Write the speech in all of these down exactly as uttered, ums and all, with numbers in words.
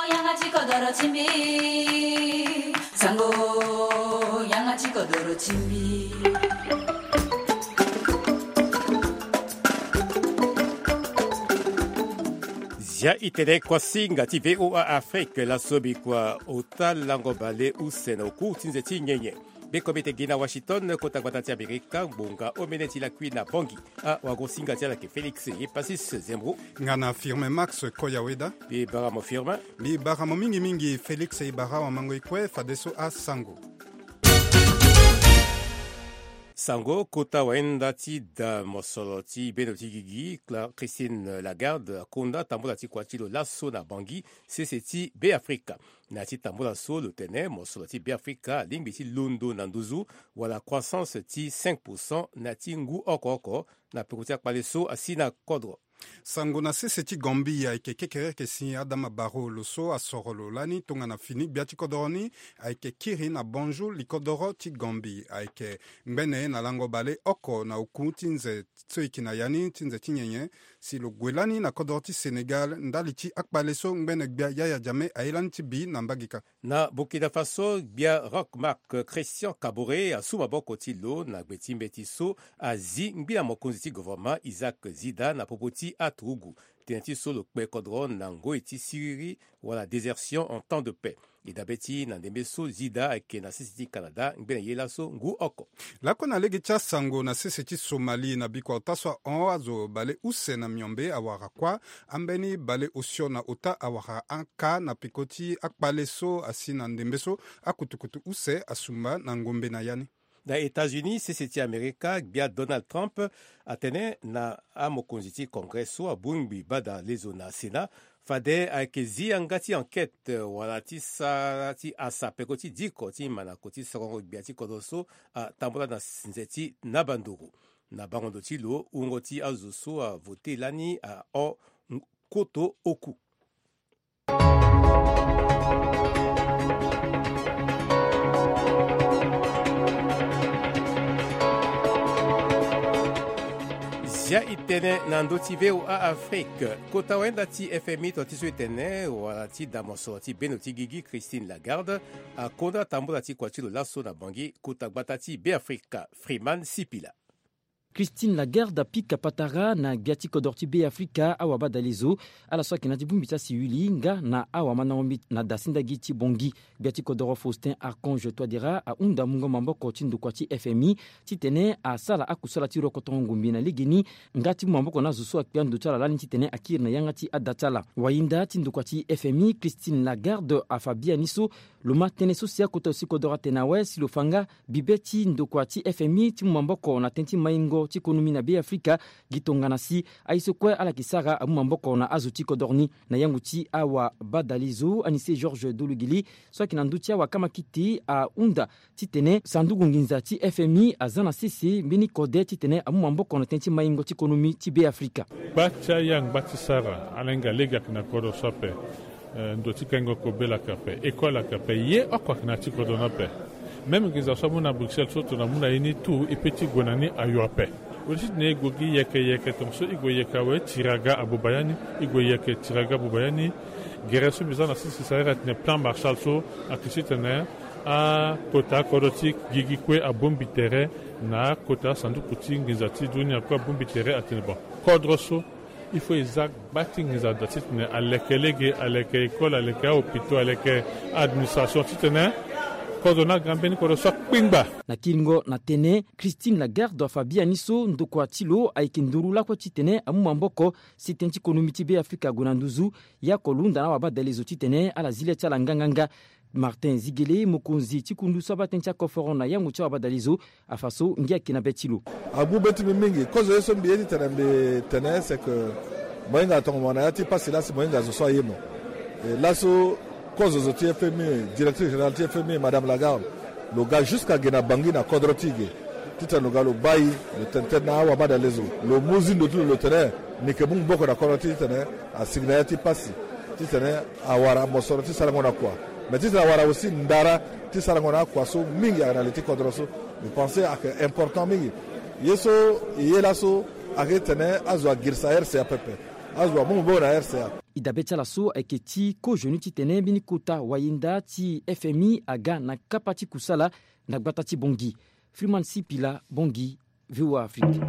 양아치 거더러 침비 상고 양아치 거더러 침비 Ja itene kwa singa ti V O A Afrique la sobi kwa ota lango bale useno ku tinzeti nyenye. Bekomete gina Washington kota kwatati Amerika bonga omeneti la kuina bongi a wago singa tia la ke Felix e pasis zembro. Ngana firme Max Koyaweda. Bi baramo firme. Bi baramo mingi mingi Felix e bara wa mango ikwe fadeso a sango. Sango kota waenda ti da mosolo ti benoti gigi Christine Lagarde konda tambola ti kwatilo lasso na bangi seseti be Afrika na ti tambola so le tene mosolo ti be Afrika lingbi ti londo na nduzu wala croissance ti cinq pour cent na ti ngu oko oko na pekuti akpale so asina kodro. Sango na sese ti Gambie ya ike kekere ke si Adama Barrow lo so a sorolo lani tonga na fini biati kodoroni a ike kiri na bonjour li kodoro ti Gambie a ike mbene na lango bale oko na uku tinze tsoiki na yani tinze ti nyenye si lo gwelani na kodoro ti Senegal ndali ti akpale so mbene gbia yaya jame a ilan ti bi na mbagika. Na Burkina Faso bia rock mark Christian Kabore a suma boko ti lo na gbeti mbeti so a zi mbila mokonzi ti gouvernement Isaac Zida na popoti à Trougou. Tenti solo kwe kodron nango eti siriri wala désertion en temps de paix. Et d'abeti nandembeso Zida ake na sisiti Canada ngbena yelaso ngu oko. Lako na lege cha sango na sisiti Somali na bikwa taswa on azo bale use na miombe awara kwa ambeni bale osio na ota awara anka na pikoti akbale so asina ndembeso akutukutu use asumba na ngombe na yani. Na États-Unis, seseti Amerika, bia Donald Trump atene na amokonziti kongreso abungbi bada lezo na Sénat fade akezi angati enquête wala ti sa ti asa pekoti diko ti manakoti sorongo biati kodoso a tambola na sinzeti na banduru na bangondo ti lo ungoti azoso a voté lani a o koto oku. Ja itene nando ti V O A Afrique. Kota wenda ti F M I to ti so itene wala ti damoso ti benoti gigi Christine Lagarde a konda tambola ti kwatilo lasso na bangi kota gbata ti be Afrika Freeman Sipila. Christine Lagarde pika patara na gati kodorti be Afrika awa badalizo ala soki na tibumbita si yulinga na awa manambi na dasinda giti bongi gati kodoro Faustin Archange Toadira a unda mungo mambo kotindo kwati F M I titene a sala akusala tiro kotongumbi na ligini ngati mambo kona zuso akpiando tala lani titene akir na yangati adatala wainda tindo kwati F M I Christine Lagarde a Fabia Niso luma tene sosia kota usikodora tenawe silofanga bibeti ndo kwati F M I timambo kona tenti maingo tikonomi na be Afrika gitongana si aisokwe ala kisara amamboko na azuti kodorni na yanguti awa badalizo anise George Dolugili soki na nduti awa kama kiti a unda titene sandugu nginza ti F M I azana sisi mbini kode titene amamboko na tenti maingo tikonomi ti be Afrika bacha yang batisara alenga lega kina kodo sope ndoti kengo kobela kape ekola kape ye okwa kina tikodona pe même que ça soit mon à Bruxelles surtout na muna ini tout et petit gonani ayope aussi ne gogi yeke yeke tom so igo yeka we tiraga abubayani igo yeke tiraga abubayani gereso bizana sisi saira ne plan Marshall so akisitene a kota korotik gigikwe abombitere na kota sandu kuti ngizati dunia kwa bombitere atenbo kodroso il faut exact batting les adultes ne alekelege aleke école aleke hôpital aleke administration titene kodona gambeni koroso pingba na kingo na tene Christine Lagarde wa Fabia Niso ndokwa tilo aikindurula kwa titene amumamboko sitenti konomiti be Afrika gonanduzu ya kolunda na wabadalezo titene ala zile tala nganganga Martin Zigele mokonzi tikundu sabatencha koforona yangu cha wabadalizo afaso ngia kina betilo abu beti mingi kozo yeso mbieti tenembe tene c'est que moyenga tongomona yati pasi là c'est moyenga zo so yemo là so cause de T F M I, directrice générale T F M I, Madame Lagarde, le gars jusqu'à Gena Bangi na Kodrotige, tout un gars le bail, le tentena ou abada les eaux, le mousine de tout le terrain, ni que bon beaucoup d'accord titane, a signé ti passi, titane a wara mosoro ti salangona quoi, mais titane wara aussi ndara ti salangona quoi so mingi analytique Kodroso, vous pensez à que important mingi, yeso yelaso a retene azwa girsa R C A P P, azwa bon bon R C A. idabe ti ala so ayeke ti kozoni ti tene mbeni kota wayenda ti F M I aga na kapa ti kusala na gbata ti bongi. Freeman Sipila, Bongi, V O A Afrique.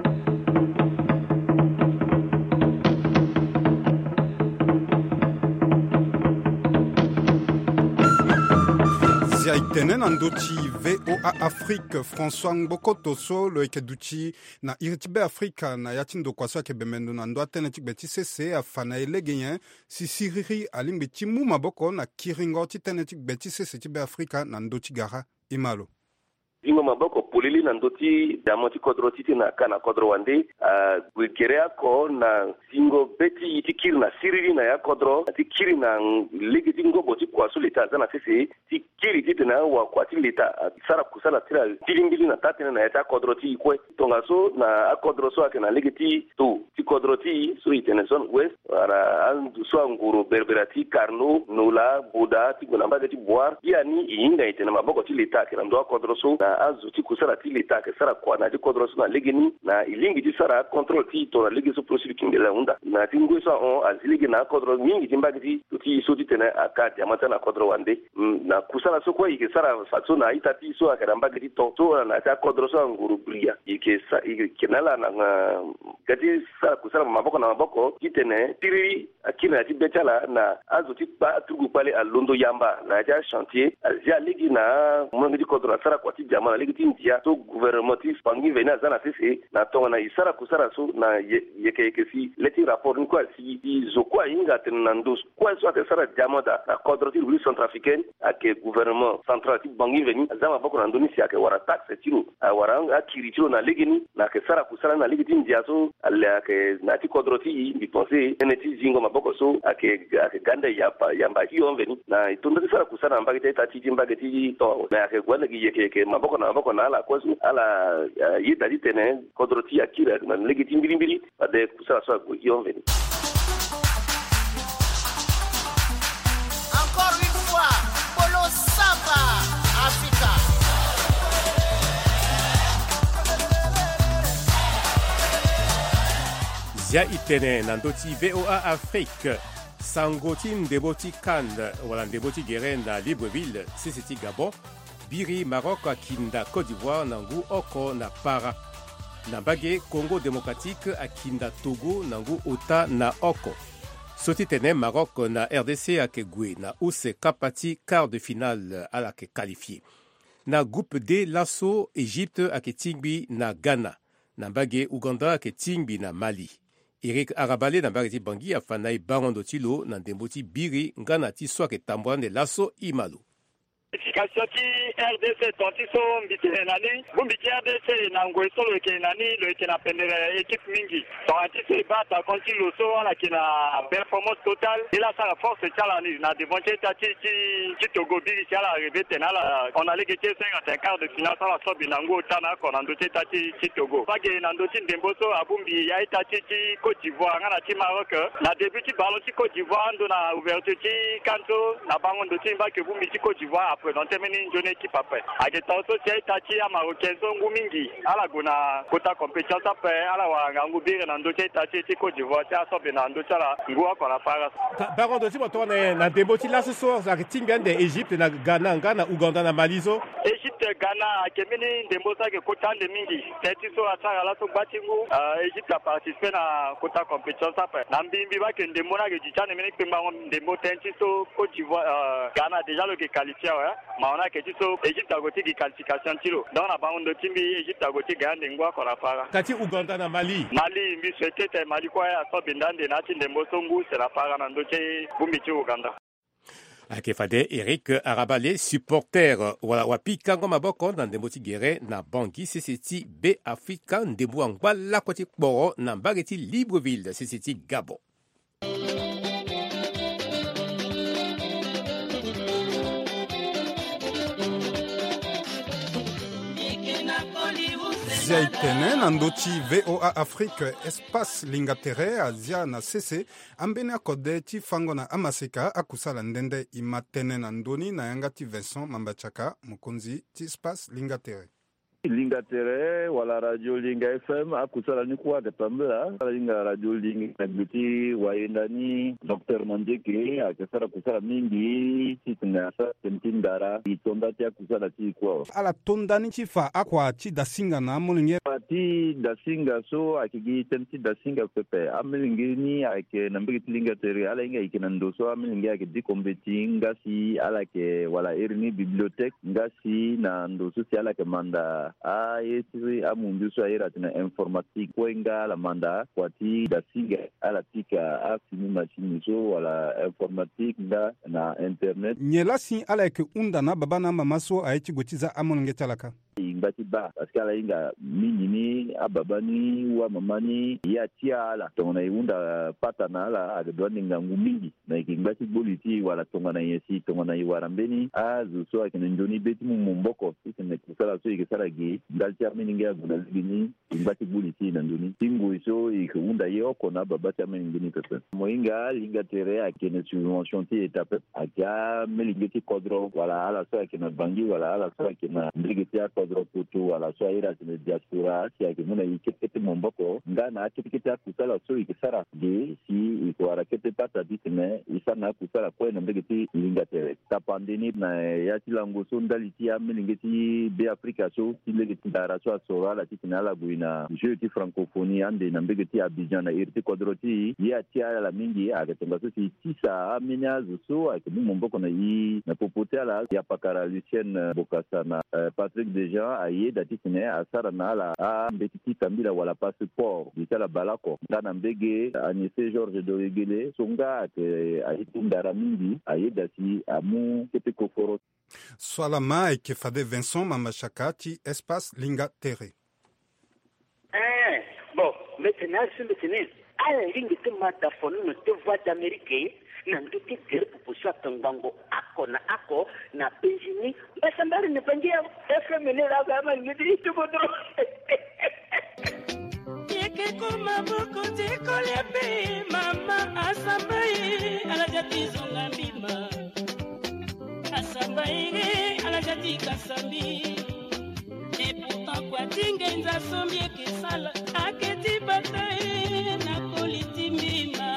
Ziaitene nanduti V O A Afrique François Ngbokoto so lo ekeduti na iritibe Afrika na yatindo kwaso ke bemendo na ndo atene tik beti cc afana elegeyen si siriri alimbe timu maboko na kiringo ti tene tik beti cc ti be Afrika na ndo tigara imalo. Ingo maboko polili na ndoti damoti kodro titi na kana kodro wande uh, gwegerea ko na singo beti iti kiri na siriri na ya kodro ati kiri na ligi tingo boti kwa sulita zana sisi ti kiri titi na wa kwa tilita sara kusala tira tilimbili na tatene na ya kodro ti kwe tonga so na kodro so ake na ligi ti tu ti kodro ti so itene son west ara andu so nguru berberati karno nula buda ti gonamba ti boar yani inga itene maboko tilita ke na ndo kodro so azu ti kusara ti leta ke sara kwa na ti kodro na legeni na ilingi ti sara control ti to na legi so procedure kinge la unda na ti ngwe so on aziligi na kodro mingi ti mbagi ti ti so ti tene akati amata na kodro wande na kusara so kwa ike sara fatso na ita ti so akara mbagi ti to so na ta kodro so nguru bria ike sa ike kenala na gati sara kusara maboko na maboko ti tene tiri akina ti betala na azu ti pa trugu pale alondo yamba na ja chantier azia legi na mongi ti kodro sara kwa ti jama na ligi ndia so gouvernementif pangi vena zana sisi na tonga na isara kusara so na yeke yeke si leti rapport ni kwa si zo kwa inga tenandos kwa so ate sara jama da na kodro ti République centrafricaine ake gouvernement central ti bangi veni zama boko na ndonisi ake wara taxe tiro wara akiri tiro na ligi ni na ke sara kusara na ligi ndia so ale ake na ti kodro ti bi penser ene ti zingo maboko so ake ake ganda yapa yamba hiyo veni na itondo sara kusara mbagi ta ti mbagi ti to na ake gwala gi yeke yeke maboko na maboko na ala kwasu ala uh, yita di tene kodroti akira na legiti mbili mbili ade kusala so ko yonveni. Encore une fois Polo Samba Africa. Zia itene na ndoti V O A Afrique sangoti ndeboti kanda wala ndeboti gere na Libreville sisiti Gabon biri Maroc akinda Côte d'Ivoire nangu oko na para na mbage Congo démocratique akinda Togo nangu ota na oko soti tene Maroc na R D C akegwe na use kapati quart de finale ala ke qualifié na groupe D lasso Égypte aketingbi na Ghana na mbage Uganda aketingbi na Mali. Eric Arabale na mbage ti bangi afanai barondo tilo na ndembo ti biri ngana ti so aketambwande lasso imalo. Efficacia ti R D C tonti so mbitene nani bumbiki R D C na ngwe solo ke nani lo ke na pendere équipe mingi to ati se bata konti lo so ala ke na performance totale ila sa force chala ni na devant tati ti ti Togo bi chala arrivé tenala on a légé cinquante quart de finale la so binango tana ko na ndote tati ti Togo page na ndoti ndembo so abumbi ya tati ti Côte d'Ivoire ngana ti Maroc na début ti ballon ti Côte d'Ivoire ndo na ouverture ti kanto na bango ndoti mba ke bumbi ti Côte d'Ivoire présenté meni njone équipe après agetanso tia tati ya marocain zongu mingi ala gona kota compétence après ala wa ngangu bire na ndoke tati ti Côte d'Ivoire tia sobe na ndo chala ngua kwa la para baron do ti botone na deboti la so za tinga de Égypte na Ghana Ghana Uganda na Malizo Égypte Ghana kemeni ndembo sa ke kota de mingi tati so atara la so batingu Égypte a participé na kota compétence après na mbimbi ba ke ndembo na ke jichane meni pemba ndembo tenti so Côte d'Ivoire Ghana déjà le qualifié ma on a que so Égypte a goti ki qualification tilo donc na ba ndo timbi Égypte a goti gande ngwa ko la fara kati Uganda na Mali Mali mbi swete Mali kwa ya so bindande na tinde mbosongu c'est la fara na ndoche bumbi ti Uganda akefade Eric Arabale supporter wala wapi kango maboko na ndembo ti gere na bangi C C T B Africa ndembo angwala kwati kporo na mbageti Libreville C C T Gabon. Ziaitene na ndoti V O A Afrique espace lingatere azia na sese ambene akode ti fango na amaseka akusala ndende imatene na ndoni na yanga ti Vincent Mambachaka mokonzi ti espace lingatere. Linga tere wala radio Linga F M akusala ni kwa katambela Linga radio Linga nabuti waendani Docteur Mandeke akasara kusala mingi sitinga sa tentindara itonda tia kusala ti kwa ala tondani chifa akwa chi dasinga na mulinge pati dasinga so akigi tenti dasinga pepe amelingi ni ake nambiki Linga tere ala inga ikinando so amelingi ake dikombeti ngasi ala ke wala erini bibliothèque ngasi na ndoso si ala ke manda a yesi amundu so ayira tina informatique wenga la manda kwati dasinga ala tika a fini machine so wala informatique da na internet nyela si ala ke unda na baba na mama so ayichi gochiza amonge talaka ingati ba askala inga mini ni ababani wa mamani ya tia ala tongona iunda pata na ala agedwani ngangu mingi na ingati boliti wala tongona yesi tongona iwarambeni azu so akene njoni beti mu mboko sisi kusala so ikisala gi dalti amini ngia gunalini ingati boliti na ndoni tingu iso ikunda yoko na babati amini ngini pepe moinga linga tere akene subvention ti etape akia melingeti kodro wala ala so akene bangi wala ala so akene ndrigeti kodro putu wala so ira tine diaspora si akimuna ikete momboko ngana akitikita kusala so ikisara ge si ikwara kete pata bitime isana kusala kwa na ndegeti linga tere tapandeni na yati lango so ndaliti amilingeti be afrika so tilegeti dara so asora la titinala buina jeu ti francophonie ande na ndegeti Abidjan na irti kodroti ya tia la mingi agatenga so si tisa amenya so akimu momboko na yi na popotela ya pakara Lucien Bokassa na uh, Patrick Dejean aye datisine asara na la a mbetiti tambila wala passeport bitala balako ndana mbege Agnese Georges Doregele songa ke ayitundara mingi aye dati amu kete koforo swala ma ke fade Vincent Mamachakati espace Linga tere eh bon maintenant c'est maintenant ala lingi te mata fonu no te voix d'Amérique na nduki gere pupushwa tangango ako na ako na penjini basambari ne pangia F M ne la gama ngidi tubodro yeke kuma boko tikole pe mama asambai ala jati zonga mbima asambai ala jati kasambi et pourtant kwa tinge nza sombie kisala aketi batai na koliti mbima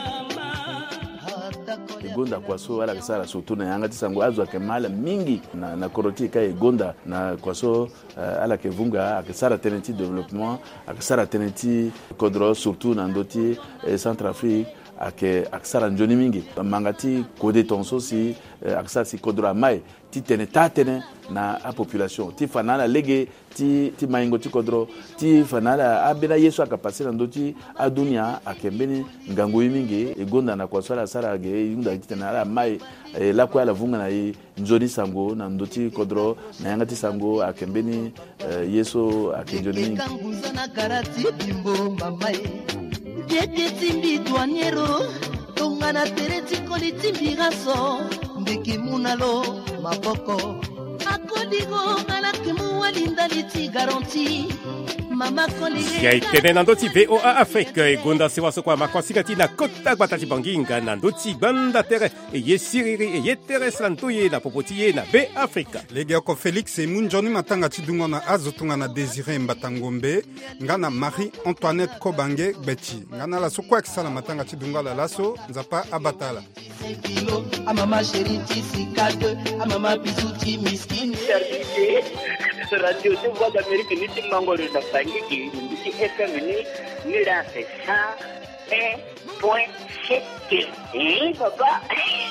gonda kwaso ala kisara surtout na yanga tisango azwa kemala mingi na na koroti kai gonda na kwaso uh, ala ke vunga akisara tenenti développement akisara tenenti kodro surtout na ndoti eh, Centrafrique ake akisara njoni mingi mangati kode tonso si uh, akisara si kodro mai ti tene tatene na a population ti fanala lege ti ti maingo ti kodro ti fanala abena yesu akapasi na ndoti adunia akembeni ngangu mingi egonda na kwa swala sara ge yunda tena ala mai e, la kwa la vunga na yi njoni sango na ndoti kodro na yanga ti sango akembeni e, yesu akenjoni mingi na karati bimbo mamai yete timbi douaniero tongana tereti koliti biraso ndeki munalo maboko akodigo malakimu walinda liti garanti mama kolege yaitene na ndoti V O A Afrique egonda sewaso kwa makwasikati na kota gwatati banginga na ndoti banda tere eye siriri eye tere slantoye na popotiye na B Africa lege yako Felix emunjoni matanga tidungo na azotunga na Désiré Mbatangombe ngana Marie Antoinette Kobange Beti ngana la sokwa kisala matanga tidunga la laso nzapa abatala amama sheriti sikade amama bizuti miskin radio de voix d'Amérique ni ti mangolo na bangi ki ni F M ni ni la c'est ça un point sept eh papa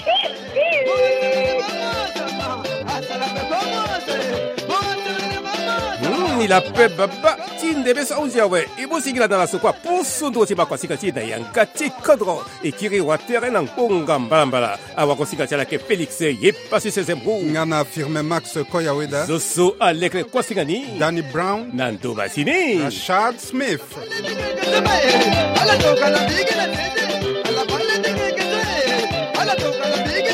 Mm, il a pe baba tinde besa uziawe ibo sigila na sokwa pusundo ti bakwasika ti na yangati kodro ekiri wa terrain na nkonga mbala awa kosika ti ala ke Félix ye pasi sezembru ngana firme Max Koyaweda zoso alekre kwasika ni Danny Brown na ndoba sini Rashad Smith ala toka la bigi la tete ala pale teke ala toka la bigi